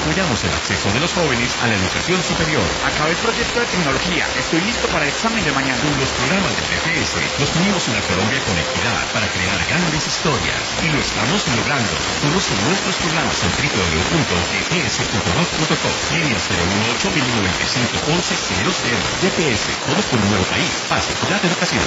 apoyamos el acceso de los jóvenes a la educación superior. Acabé el proyecto de tecnología, estoy listo para el examen de mañana. Con los programas de TPS, nos unimos en la Colombia con equidad para crear grandes historias. Y lo estamos logrando. Conoce nuestros programas en www.tps.gov.co. Línea 018-1095-1100. TPS, todos por un nuevo país. Paz, equidad, educación.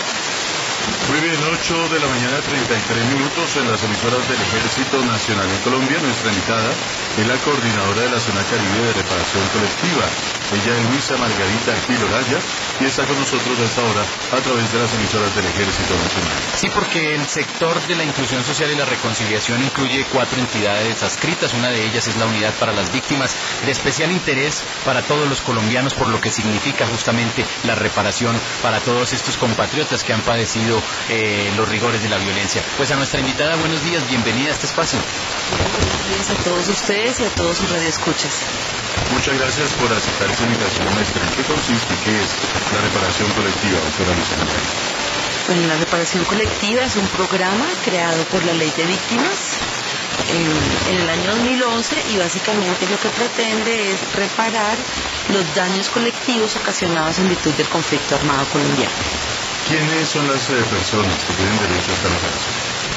Muy bien, 8 de la mañana, 33 minutos en las emisoras del Ejército Nacional en Colombia. Nuestra invitada es la coordinadora de la Zona Caribe de Reparación Colectiva. Ella es Luisa Margarita Gil Oraya y está con nosotros a esta hora a través de las emisoras del Ejército Nacional. Sí, porque el sector de la inclusión social y la reconciliación incluye 4 entidades adscritas. Una de ellas es la Unidad para las Víctimas, de especial interés para todos los colombianos por lo que significa justamente la reparación para todos estos compatriotas que han padecido los rigores de la violencia. Pues a nuestra invitada, buenos días, bienvenida a este espacio. Buenos días a todos ustedes y a todos sus radioescuchas. Muchas gracias por aceptar esta invitación, maestra. ¿En qué consiste? ¿Qué es la reparación colectiva, doctora Luisa Margarita? Bueno, la reparación colectiva es un programa creado por la Ley de Víctimas en el año 2011 y básicamente lo que pretende es reparar los daños colectivos ocasionados en virtud del conflicto armado colombiano. ¿Quiénes son las personas que tienen derecho a esta reparación?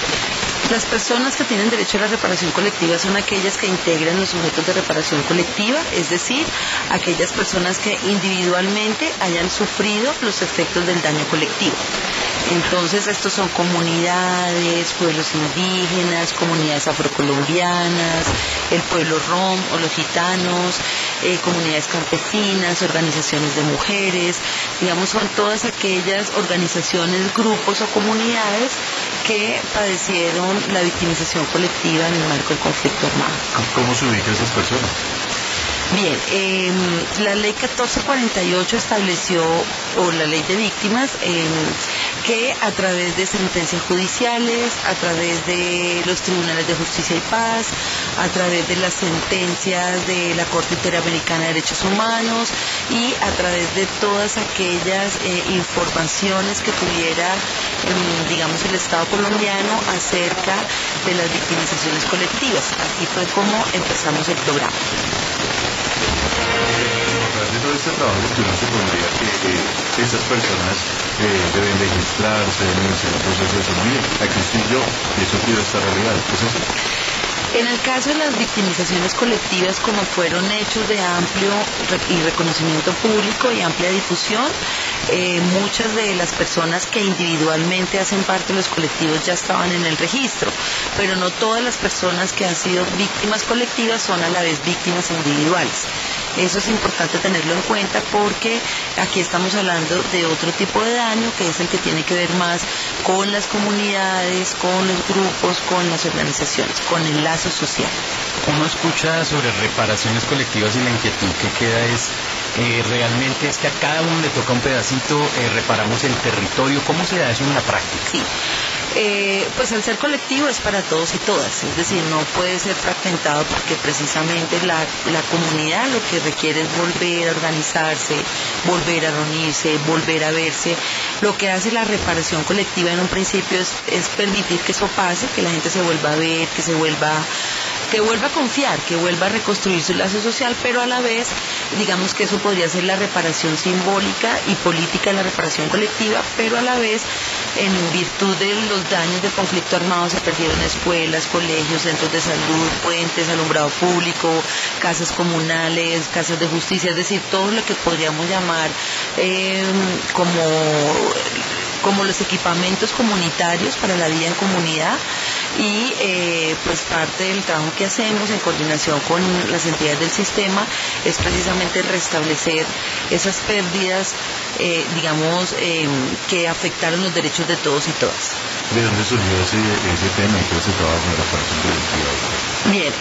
Las personas que tienen derecho a la reparación colectiva son aquellas que integran los sujetos de reparación colectiva, es decir, aquellas personas que individualmente hayan sufrido los efectos del daño colectivo. Entonces, estos son comunidades, pueblos indígenas, comunidades afrocolombianas, el pueblo rom o los gitanos, comunidades campesinas, organizaciones de mujeres, digamos, son todas aquellas organizaciones, grupos o comunidades que padecieron la victimización colectiva en el marco del conflicto armado. ¿Cómo se ubican esas personas? Bien, la ley 1448 estableció, o la ley de víctimas, que a través de sentencias judiciales, a través de los tribunales de justicia y paz, a través de las sentencias de la Corte Interamericana de Derechos Humanos y a través de todas aquellas informaciones que tuviera, digamos, el Estado colombiano acerca de las victimizaciones colectivas. Así fue como empezamos el programa. De todo este trabajo que uno supondría que estas personas deben registrarse, deben iniciar un proceso de decir, mire, aquí estoy yo y eso quiero esta realidad. ¿Es así? En el caso de las victimizaciones colectivas, como fueron hechos de amplio y reconocimiento público y amplia difusión, muchas de las personas que individualmente hacen parte de los colectivos ya estaban en el registro, pero no todas las personas que han sido víctimas colectivas son a la vez víctimas individuales. Eso es importante tenerlo en cuenta porque aquí estamos hablando de otro tipo de daño que es el que tiene que ver más con las comunidades, con los grupos, con las organizaciones, con el lazo social. Uno escucha sobre reparaciones colectivas y la inquietud que queda es, realmente es que a cada uno le toca un pedacito, reparamos el territorio. ¿Cómo se da eso en la práctica? Sí. Pues al ser colectivo es para todos y todas, es decir, no puede ser fragmentado porque precisamente la comunidad lo que requiere es volver a organizarse, volver a reunirse, volver a verse. Lo que hace la reparación colectiva en un principio es permitir que eso pase, que la gente se vuelva a ver, que vuelva a confiar, que vuelva a reconstruir su lazo social, pero a la vez, digamos que eso podría ser la reparación simbólica y política de la reparación colectiva, pero a la vez, en virtud de los daños del conflicto armado, se perdieron escuelas, colegios, centros de salud, puentes, alumbrado público, casas comunales, casas de justicia, es decir, todo lo que podríamos llamar como los equipamientos comunitarios para la vida en comunidad y pues parte del trabajo que hacemos en coordinación con las entidades del sistema es precisamente restablecer esas pérdidas, que afectaron los derechos de todos y todas. ¿De dónde surgió ese tema y todo ese trabajo de reparación colectiva? Bien,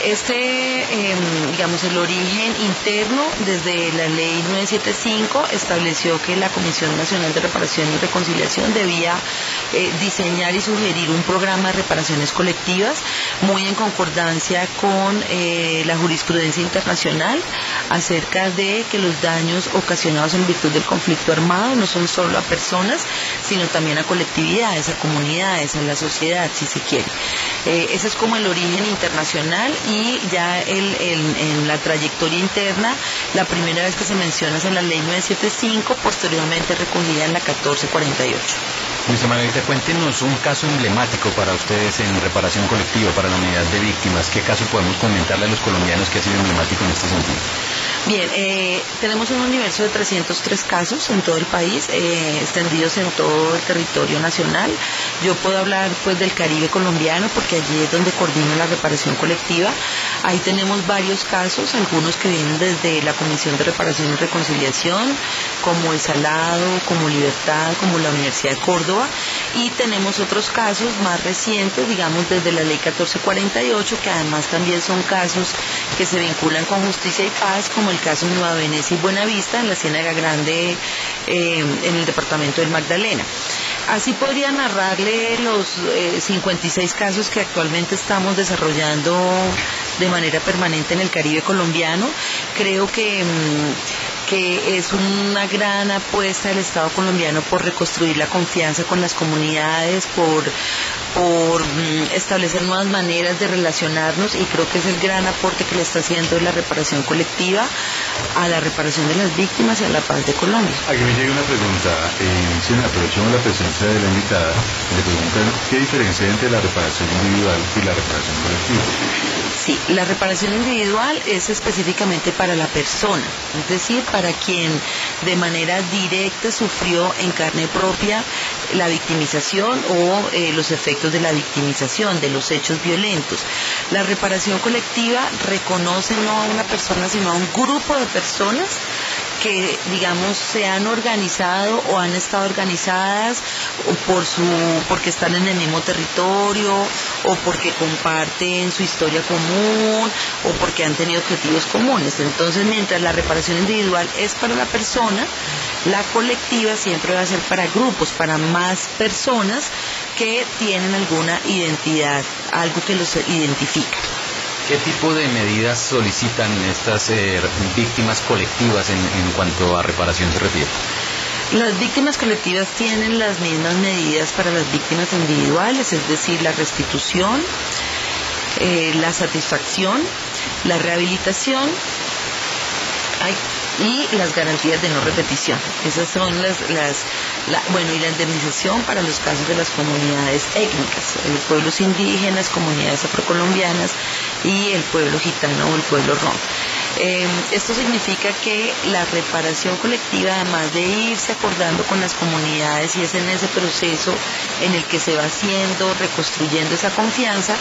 el origen interno desde la ley 975 estableció que la Comisión Nacional de Reparación y Reconciliación debía diseñar y sugerir un programa de reparaciones colectivas muy en concordancia con la jurisprudencia internacional acerca de que los daños ocasionados en virtud del conflicto armado no son solo a personas, sino también a colectividades, a comunidades, a la sociedad, si se quiere. Ese es como el origen internacional nacional, y ya en la trayectoria interna, la primera vez que se menciona es en la ley 975, posteriormente recogida en la 1448. Luisa Margarita, cuéntenos un caso emblemático para ustedes en reparación colectiva para la unidad de víctimas. ¿Qué caso podemos comentarle a los colombianos que ha sido emblemático en este sentido? Bien, tenemos un universo de 303 casos en todo el país, extendidos en todo el territorio nacional. Yo puedo hablar pues del Caribe colombiano, porque allí es donde coordino la reparación colectiva. Ahí tenemos varios casos, algunos que vienen desde la Comisión de Reparación y Reconciliación, como El Salado, como Libertad, como la Universidad de Córdoba, y tenemos otros casos más recientes, digamos desde la Ley 1448, que además también son casos que se vinculan con justicia y paz, como el caso Nueva Venecia y Buenavista, en la Ciénaga Grande, en el departamento del Magdalena. Así podría narrarle los 56 casos que actualmente estamos desarrollando de manera permanente en el Caribe colombiano. Creo que es una gran apuesta del Estado colombiano por reconstruir la confianza con las comunidades, por establecer nuevas maneras de relacionarnos, y creo que es el gran aporte que le está haciendo la reparación colectiva a la reparación de las víctimas y a la paz de Colombia. Aquí me llega una pregunta, aprovechamos la presencia de la invitada, le preguntan qué diferencia hay entre la reparación individual y la reparación colectiva. Sí, la reparación individual es específicamente para la persona, es decir, para quien de manera directa sufrió en carne propia la victimización o los efectos de la victimización, de los hechos violentos. La reparación colectiva reconoce no a una persona, sino a un grupo de personas que, digamos, se han organizado o han estado organizadas porque están en el mismo territorio, o porque comparten su historia común, o porque han tenido objetivos comunes. Entonces, mientras la reparación individual es para la persona, la colectiva siempre va a ser para grupos, para más personas que tienen alguna identidad, algo que los identifica. ¿Qué tipo de medidas solicitan estas víctimas colectivas en cuanto a reparación se refiere? Las víctimas colectivas tienen las mismas medidas para las víctimas individuales, es decir, la restitución, la satisfacción, la rehabilitación y las garantías de no repetición. Esas son y la indemnización para los casos de las comunidades étnicas, los pueblos indígenas, comunidades afrocolombianas y el pueblo gitano o el pueblo rom. Esto significa que la reparación colectiva, además de irse acordando con las comunidades, y es en ese proceso en el que se va haciendo, reconstruyendo esa confianza,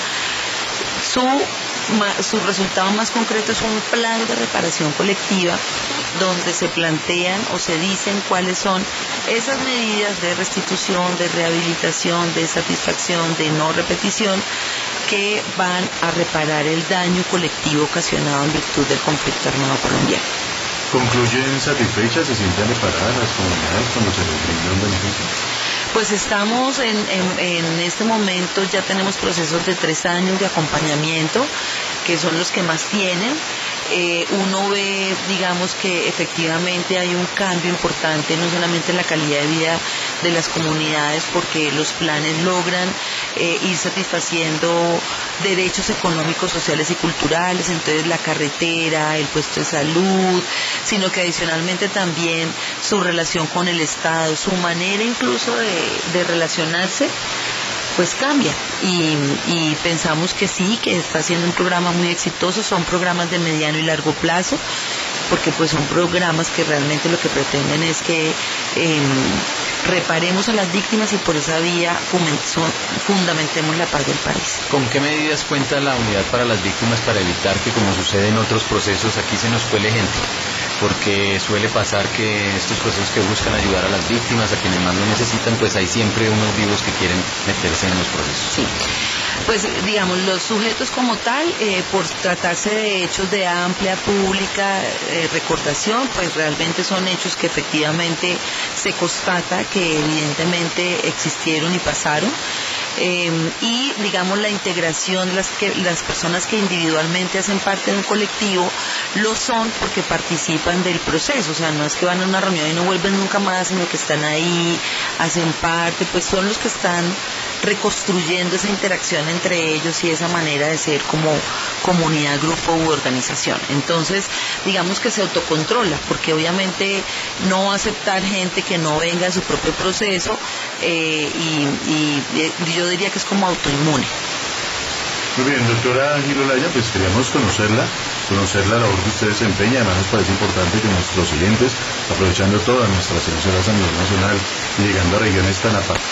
su resultado más concreto es un plan de reparación colectiva donde se plantean o se dicen cuáles son esas medidas de restitución, de rehabilitación, de satisfacción, de no repetición, que van a reparar el daño colectivo ocasionado en virtud del conflicto armado colombiano. ¿Concluyen satisfechas? ¿Se sienten reparadas las comunidades cuando se les brinda un beneficio? Pues estamos en este momento, ya tenemos procesos de 3 años de acompañamiento, que son los que más tienen. Uno ve, digamos, que efectivamente hay un cambio importante, no solamente en la calidad de vida de las comunidades, porque los planes logran ir satisfaciendo derechos económicos, sociales y culturales, entonces la carretera, el puesto de salud, sino que adicionalmente también su relación con el Estado, su manera incluso de relacionarse, pues cambia, y pensamos que sí, que está siendo un programa muy exitoso. Son programas de mediano y largo plazo, porque pues son programas que realmente lo que pretenden es que reparemos a las víctimas y por esa vía fundamentemos la paz del país. ¿Con qué medidas cuenta la unidad para las víctimas para evitar que, como sucede en otros procesos, aquí se nos cuele gente? Porque suele pasar que estos procesos que buscan ayudar a las víctimas, a quienes más lo necesitan, pues hay siempre unos vivos que quieren meterse en los procesos. Sí, pues digamos, los sujetos como tal, por tratarse de hechos de amplia pública recordación, pues realmente son hechos que efectivamente se constata que evidentemente existieron y pasaron. Y digamos la integración, las personas que individualmente hacen parte de un colectivo lo son porque participan del proceso, o sea, no es que van a una reunión y no vuelven nunca más, sino que están ahí, hacen parte, pues son los que están reconstruyendo esa interacción entre ellos y esa manera de ser como comunidad, grupo u organización. Entonces, digamos que se autocontrola, porque obviamente no va a aceptar gente que no venga de su propio proceso, y yo diría que es como autoinmune. Muy bien, doctora Gil Olaya, pues queríamos conocer la labor que usted desempeña. Además nos parece importante que nuestros oyentes, aprovechando todas nuestras emisoras a nivel nacional y llegando a regiones tan apartadas,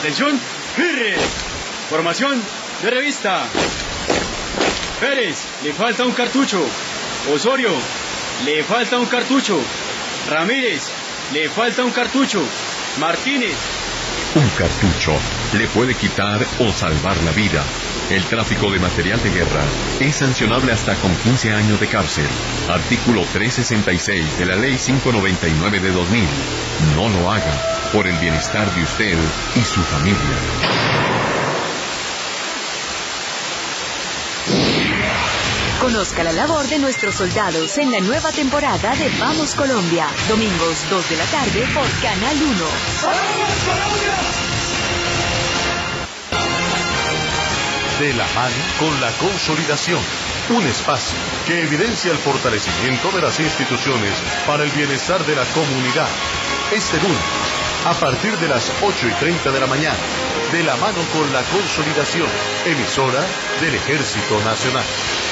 Atención, firre. Formación de revista. Pérez, le falta un cartucho. Osorio, le falta un cartucho. Ramírez, le falta un cartucho. Martínez. Un cartucho le puede quitar o salvar la vida. El tráfico de material de guerra es sancionable hasta con 15 años de cárcel. Artículo 366 de la Ley 599 de 2000. No lo haga por el bienestar de usted y su familia. Conozca la labor de nuestros soldados en la nueva temporada de Vamos Colombia. Domingos 2 de la tarde por Canal 1. ¡Vamos Colombia! De la mano con la consolidación. Un espacio que evidencia el fortalecimiento de las instituciones para el bienestar de la comunidad. Este lunes, a partir de las 8:30 de la mañana, de la mano con la consolidación, emisora del Ejército Nacional.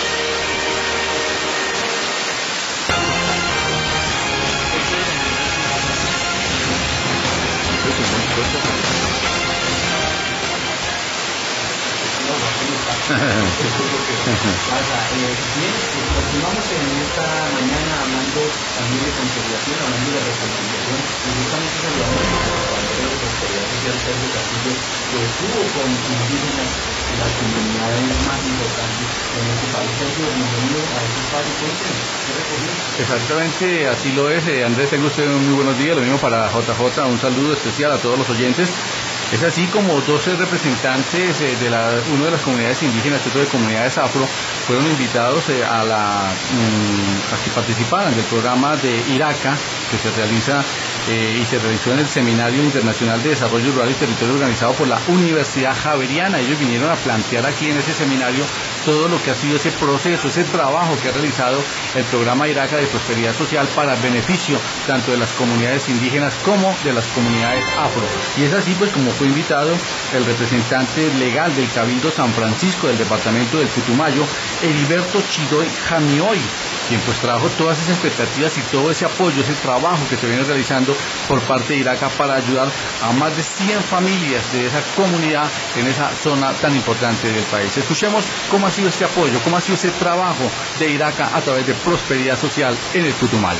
Continuamos en esta mañana hablando también de consolidación, hablando de reconciliación, y justamente saludamos a nuestro compañero de Prosperidad Social, Sergio Castillo, que estuvo con indígenas en las comunidades más importantes en este país. Sergio, bienvenido a este espacio. Cuéntenos, ¿qué recogió? Exactamente, así lo es. Andrés, tengo usted muy buenos días, lo mismo para JJ, un saludo especial a todos los oyentes. Es así como 12 representantes de una de las comunidades indígenas, otro de comunidades afro, fueron invitados a que participaran del programa de IRACA, que se realiza y se realizó en el Seminario Internacional de Desarrollo Rural y Territorio organizado por la Universidad Javeriana. Ellos vinieron a plantear aquí en ese seminario todo lo que ha sido ese proceso, ese trabajo que ha realizado el programa IRACA de Prosperidad Social para el beneficio tanto de las comunidades indígenas como de las comunidades afro. Y es así pues como fue invitado el representante legal del Cabildo San Francisco del departamento del Putumayo, Heriberto Chidoy Jamioy, quien pues trajo todas esas expectativas y todo ese apoyo, ese trabajo que se viene realizando por parte de IRACA para ayudar a más de 100 familias de esa comunidad en esa zona tan importante del país. Escuchemos cómo ha sido este apoyo, cómo ha sido ese trabajo de IRACA a través de Prosperidad Social en el Putumayo.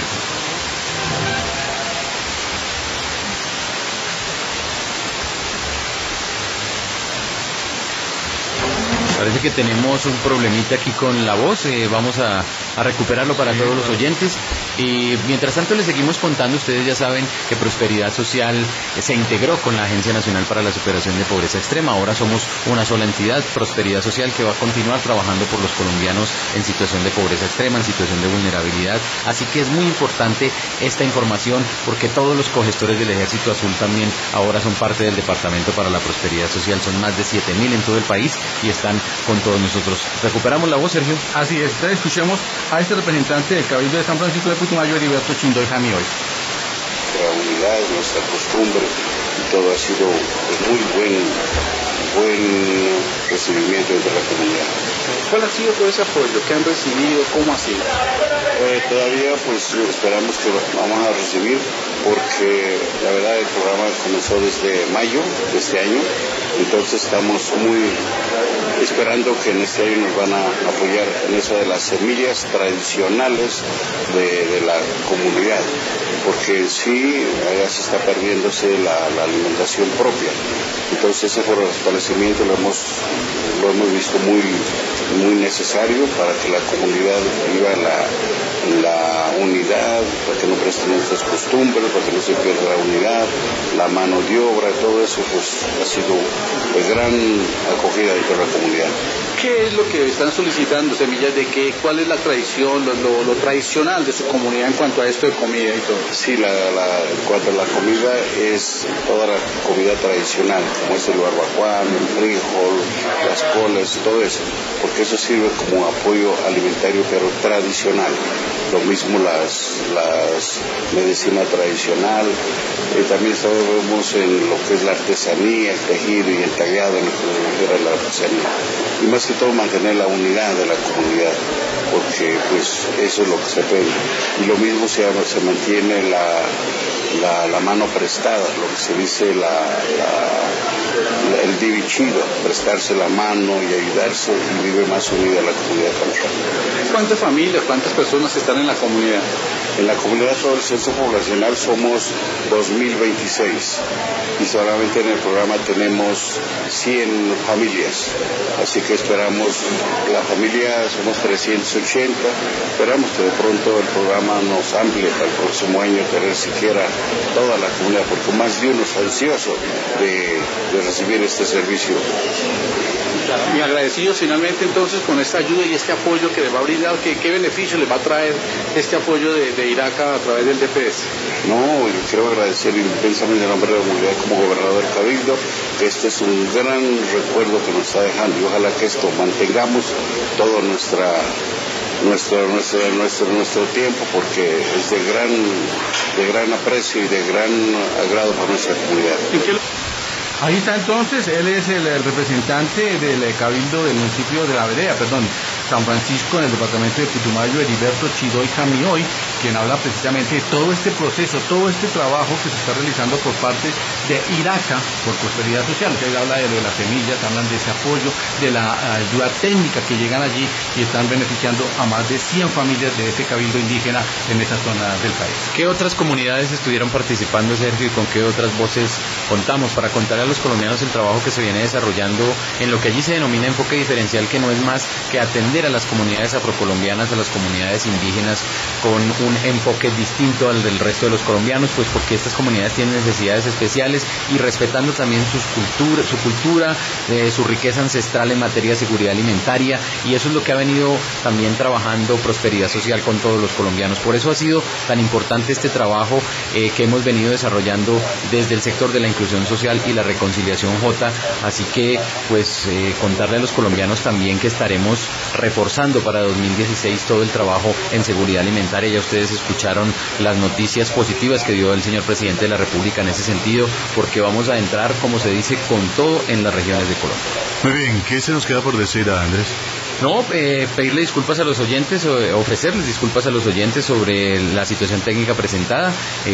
Parece que tenemos un problemita aquí con la voz, vamos a recuperarlo para todos los oyentes. Y mientras tanto les seguimos contando, ustedes ya saben que Prosperidad Social se integró con la Agencia Nacional para la Superación de Pobreza Extrema. Ahora somos una sola entidad, Prosperidad Social, que va a continuar trabajando por los colombianos en situación de pobreza extrema, en situación de vulnerabilidad. Así que es muy importante esta información porque todos los cogestores del Ejército Azul también ahora son parte del Departamento para la Prosperidad Social. Son más de 7.000 en todo el país y están con todos nosotros. ¿Recuperamos la voz, Sergio? Así es, entonces escuchemos a este representante del Cabildo de San Francisco de Putumayo, Heriberto Chidoy Jamioy. Nuestra unidad, nuestra costumbre, y todo ha sido muy buen recibimiento de la comunidad. ¿Cuál ha sido todo ese apoyo que han recibido? ¿Cómo ha sido? Todavía pues esperamos que lo vamos a recibir porque la verdad el programa comenzó desde mayo de este año, entonces estamos muy esperando que en este año nos van a apoyar en eso de las semillas tradicionales de la comunidad, porque sí, allá se está perdiéndose la alimentación propia. Entonces ese fortalecimiento lo hemos visto muy necesario para que la comunidad viva la unidad, para que no presten nuestras costumbres, para que no se pierda la unidad, la mano de obra, todo eso pues ha sido pues gran acogida de toda la comunidad. ¿Qué es lo que están solicitando, semillas de qué? ¿Cuál es la tradición, lo tradicional de su comunidad en cuanto a esto de comida y todo? Sí, en cuanto a la comida es toda la comida tradicional, como es el barbacoa, el frijol, las coles, todo eso, porque eso sirve como apoyo alimentario pero tradicional. Lo mismo las medicina tradicional, también vemos en lo que es la artesanía, el tejido y el tallado en lo que era la artesanía. Y más que todo mantener la unidad de la comunidad, porque pues eso es lo que se pide. Y lo mismo se mantiene la mano prestada, lo que se dice el divichido, prestarse la mano y ayudarse, y vive más unida la comunidad campesina. ¿Cuántas familias, cuántas personas están en la comunidad? En la comunidad, todo el censo poblacional somos 2026 y solamente en el programa tenemos 100 familias, así que esperamos, la familia somos 380, esperamos que de pronto el programa nos amplíe para el próximo año, tener siquiera toda la comunidad, porque más de uno es ansioso de recibir este servicio. Y agradecidos finalmente entonces con esta ayuda y este apoyo que les va a brindar, ¿qué beneficio les va a traer este apoyo de IRACA a través del DPS? No, yo quiero agradecer intensamente en nombre de la comunidad como gobernador del Cabildo, que este es un gran recuerdo que nos está dejando y ojalá que esto mantengamos todo nuestro tiempo, porque es de gran aprecio y de gran agrado para nuestra comunidad. Ahí está entonces, él es el representante del Cabildo del municipio de La Vereda, San Francisco, en el departamento de Putumayo, Heriberto Chidoy Jamioy, quien habla precisamente de todo este proceso, todo este trabajo que se está realizando por parte de IRACA por Prosperidad Social. Usted habla de lo de las semillas, hablan de ese apoyo, de la ayuda técnica que llegan allí y están beneficiando a más de 100 familias de ese Cabildo indígena en esa zona del país. ¿Qué otras comunidades estuvieron participando, Sergio, y con qué otras voces contamos para contar a los colombianos el trabajo que se viene desarrollando en lo que allí se denomina enfoque diferencial, que no es más que atender a las comunidades afrocolombianas, a las comunidades indígenas con un enfoque distinto al del resto de los colombianos, pues porque estas comunidades tienen necesidades especiales y respetando también su cultura, su riqueza ancestral en materia de seguridad alimentaria, y eso es lo que ha venido también trabajando Prosperidad Social con todos los colombianos. Por eso ha sido tan importante este trabajo que hemos venido desarrollando desde el sector de la inclusión social y la reconciliación J, así que pues contarle a los colombianos también que estaremos reforzando para 2016 todo el trabajo en seguridad alimentaria. Ya ustedes escucharon las noticias positivas que dio el señor presidente de la República en ese sentido, porque vamos a entrar, como se dice, con todo en las regiones de Colombia. Muy bien, ¿qué se nos queda por decir a Andrés? No, pedirle disculpas a los oyentes, ofrecerles disculpas a los oyentes sobre la situación técnica presentada.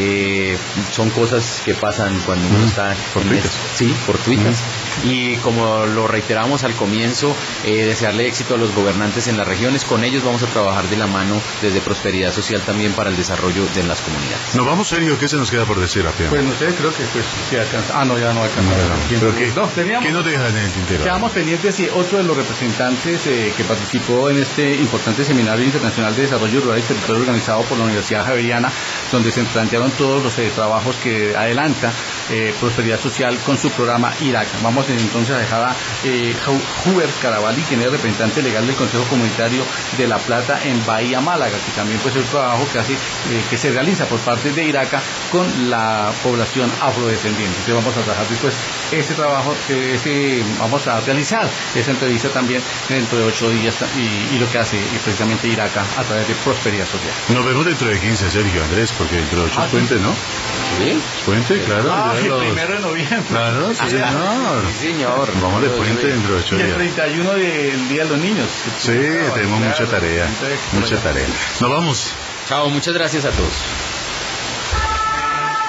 Son cosas que pasan cuando uno está por Twitter. Sí, por Twitter. Y como lo reiteramos al comienzo, desearle éxito a los gobernantes en las regiones. Con ellos vamos a trabajar de la mano desde Prosperidad Social también para el desarrollo de las comunidades. ¿Nos vamos, Sergio? ¿Qué se nos queda por decir, Apia? Pues no sé, creo que pues si alcanza. Ah, no, ya no alcanza. ¿Qué nos deja en el tintero? Quedamos pendientes y otro de los representantes que participó en este importante seminario internacional de desarrollo rural y territorio organizado por la Universidad Javeriana, donde se plantearon todos los trabajos que adelanta Prosperidad Social con su programa IRACA. Vamos entonces a dejar a Hubert Caraballi, quien es representante legal del Consejo Comunitario de La Plata en Bahía Málaga, que también pues es el trabajo que se realiza por parte de IRACA con la población afrodescendiente. Entonces vamos a trabajar después este trabajo, vamos a realizar esa entrevista también dentro de 8 días y lo que hace precisamente IRACA a través de Prosperidad Social. Nos vemos dentro de 15, Sergio, Andrés, porque dentro de 8 es puente, ¿no? ¿Sí? Puente, claro. El 1 de noviembre. Claro, sí, señor. Sí, señor. Vamos de puente dentro de 8 días. Y el 31 del Día de los Niños. Sí, tenemos mucha tarea. Mucha tarea. Nos vamos. Chao, muchas gracias a todos.